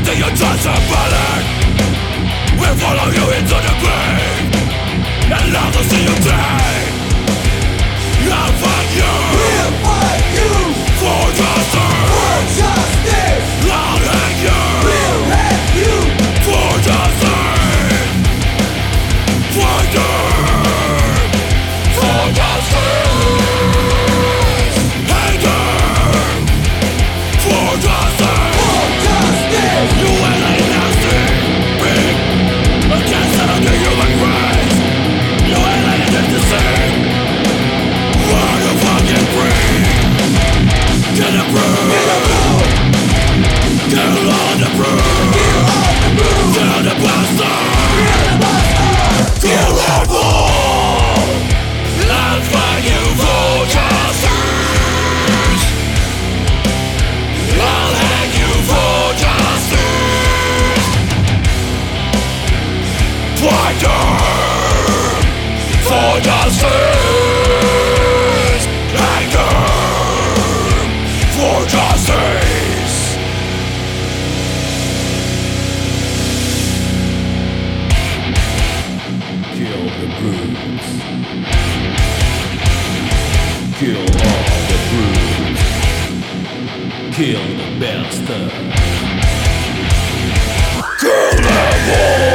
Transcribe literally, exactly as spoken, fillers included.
until you touch the bullet. We'll follow you into the grave and love to see you dead. I'll fight you. We'll fight you for justice. For justice. I'll hang you. We'll hang you for justice. Fight you for justice. Hang you for justice. For justice. You ain't like nasty big against the human race. You ain't like it to see. Why you fucking free? Get a broom. Get a broom. Get on the broom. Get on the broom. Get on the bastard. Get on the bastard. Get on the I'll fight you for justice. I'll hang you for justice. Fighter for justice. Hanger for justice. Kill the brutes. Kill all the brutes. Kill the bastard. Kill them all.